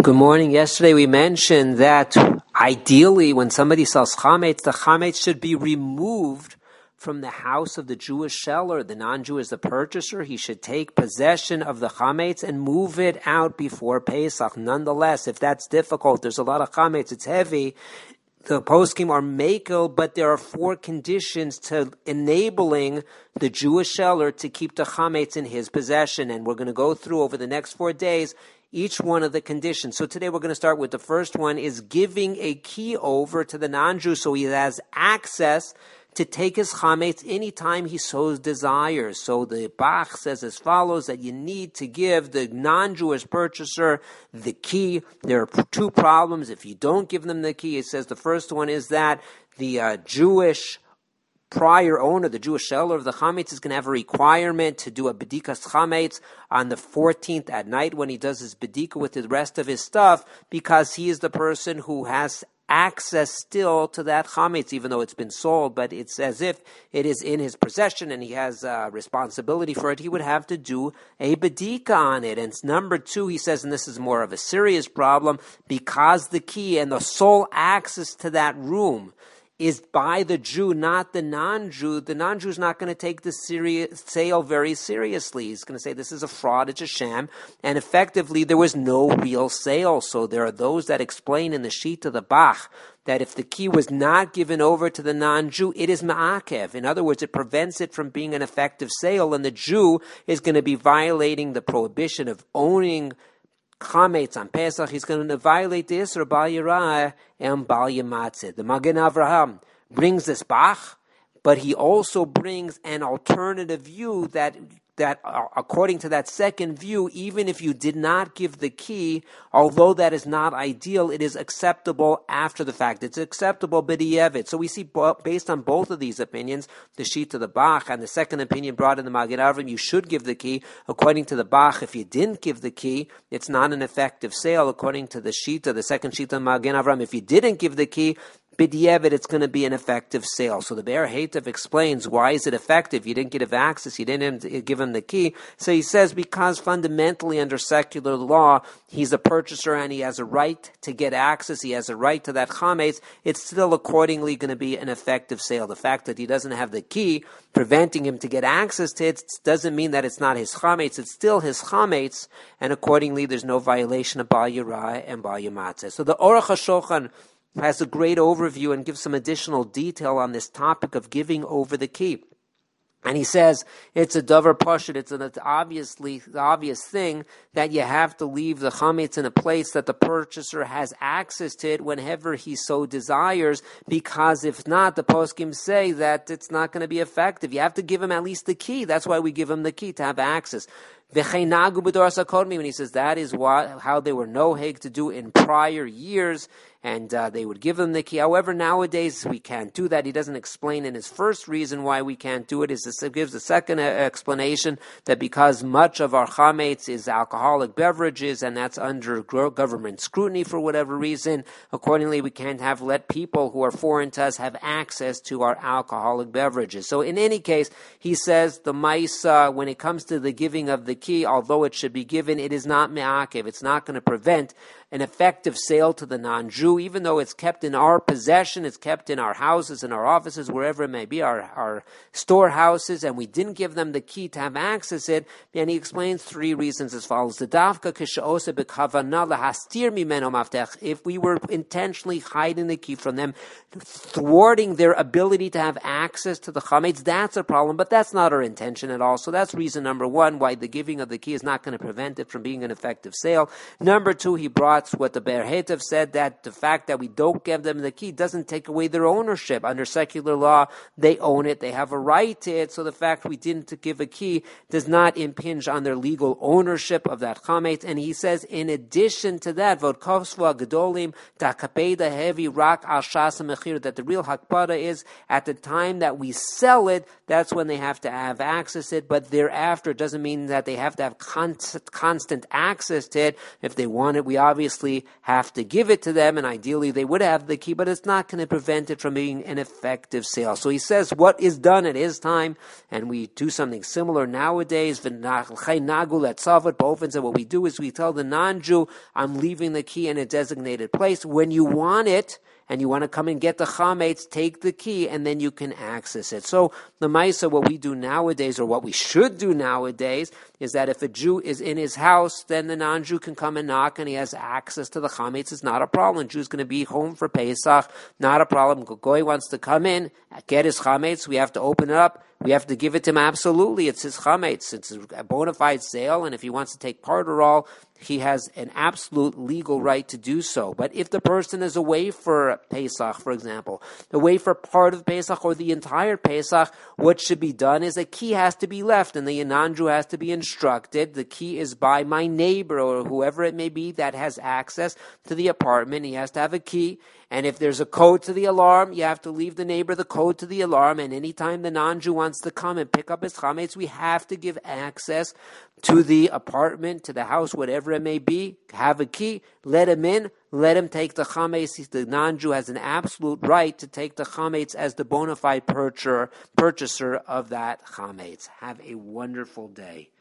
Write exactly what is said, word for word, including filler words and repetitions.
Good morning. Yesterday we mentioned that ideally when somebody sells chametz, the chametz should be removed from the house of the Jewish seller. The non-Jew is the purchaser. He should take possession of the chametz and move it out before Pesach. Nonetheless, if that's difficult, there's a lot of chametz, it's heavy, the poskim are makel, but there are four conditions to enabling the Jewish seller to keep the chametz in his possession. And we're going to go through over the next four days each one of the conditions. So today we're going to start with the first one, is giving a key over to the non-Jew so he has access to take his chametz anytime he so desires. So the Bach says as follows, that you need to give the non-Jewish purchaser the key. There are two problems. If you don't give them the key, it says the first one is that the uh, Jewish prior owner, the Jewish seller of the chametz, is going to have a requirement to do a bedikas chametz on the fourteenth at night when he does his bedika with the rest of his stuff, because he is the person who has access still to that chametz, even though it's been sold, but it's as if it is in his possession and he has uh, responsibility for it. He would have to do a bedika on it. And number two, he says, and this is more of a serious problem, because the key and the sole access to that room is by the Jew, not the non-Jew, the non-Jew is not going to take the serious sale very seriously. He's going to say this is a fraud, it's a sham, and effectively there was no real sale. So there are those that explain in the sheet of the Bach that if the key was not given over to the non-Jew, it is ma'akev. In other words, it prevents it from being an effective sale, and the Jew is going to be violating the prohibition of owning chametz on Pesach. He's going to violate the Isra Bal Yirah and Bal Yamatzeh. The Magen Avraham brings this Bach, but he also brings an alternative view that that uh, according to that second view, even if you did not give the key, although that is not ideal, it is acceptable after the fact. It's acceptable b'di'evet. So we see, based on both of these opinions, the sheet of the Bach and the second opinion brought in the Magen Avraham, you should give the key. According to the Bach, if you didn't give the key, it's not an effective sale. According to the sheet of the second sheet of Magen Avraham, if you didn't give the key, b'di'evet, it's going to be an effective sale. So the Be'er Heitev explains, why is it effective? You didn't give access, you didn't give him the key. So he says, because fundamentally under secular law, he's a purchaser and he has a right to get access, he has a right to that chametz, it's still accordingly going to be an effective sale. The fact that he doesn't have the key, preventing him to get access to it, doesn't mean that it's not his chametz, it's still his chametz, and accordingly there's no violation of Bal Yirah and Bal Yamatzeh. So the Aruch HaShulchan has a great overview and gives some additional detail on this topic of giving over the key. And he says it's a davar pashut, it's an obviously the obvious thing that you have to leave the chametz in a place that the purchaser has access to it whenever he so desires, because if not, the poskim say that it's not going to be effective. You have to give him at least the key. That's why we give him the key, to have access. When he says that is what, how they were noheg to do in prior years, and uh, they would give them the key. However, nowadays we can't do that. He doesn't explain in his first reason why we can't do it. Is this, gives the second explanation that because much of our chametz is alcoholic beverages, and that's under government scrutiny for whatever reason, accordingly we can't have let people who are foreign to us have access to our alcoholic beverages. So in any case, he says the maisa, when it comes to the giving of the key, although it should be given, it is not me'akev. It's not going to prevent an effective sale to the non-Jew, even though it's kept in our possession, it's kept in our houses, in our offices, wherever it may be, our, our storehouses, and we didn't give them the key to have access to it. And he explains three reasons as follows. The dafka kisha'ose bekavana lahastir mimeno maftech. If we were intentionally hiding the key from them, thwarting their ability to have access to the chametz, that's a problem, but that's not our intention at all. So that's reason number one, why the giving of the key is not going to prevent it from being an effective sale. Number two, he brought what the Be'er Heitev said, that the fact that we don't give them the key doesn't take away their ownership. Under secular law, they own it, they have a right to it, so the fact we didn't give a key does not impinge on their legal ownership of that chametz. And he says, in addition to that, Vodkovsva Gedolim Takapeda Heavy Rak Al Shasa Mechir, that the real Hakpada is at the time that we sell it, that's when they have to have access to it, but thereafter it doesn't mean that they have to have constant, constant access to it. If they want it, we obviously have to give it to them, and ideally they would have the key, but it's not going to prevent it from being an effective sale. So he says what is done at his time, and we do something similar nowadays. What we do is we tell the non-Jew, I'm leaving the key in a designated place. When you want it, and you want to come and get the chametz, take the key, and then you can access it. So the Maisa, what we do nowadays, or what we should do nowadays, is that if a Jew is in his house, then the non-Jew can come and knock, and he has access to the chametz. It's not a problem. The Jew's going to be home for Pesach, not a problem. Goy wants to come in, get his chametz. We have to open it up. We have to give it to him. Absolutely, it's his chametz. It's a bona fide sale, and if he wants to take part or all, he has an absolute legal right to do so. But if the person is away for Pesach, for example, away for part of Pesach or the entire Pesach, what should be done is a key has to be left, and the non-Jew has to be instructed. The key is by my neighbor or whoever it may be that has access to the apartment. He has to have a key. And if there's a code to the alarm, you have to leave the neighbor the code to the alarm. And anytime the non-Jew wants to come and pick up his chametz, we have to give access to the apartment, to the house, whatever it may be. Have a key, let him in, let him take the chametz. The non-Jew has an absolute right to take the chametz as the bona fide purchaser, purchaser of that chametz. Have a wonderful day.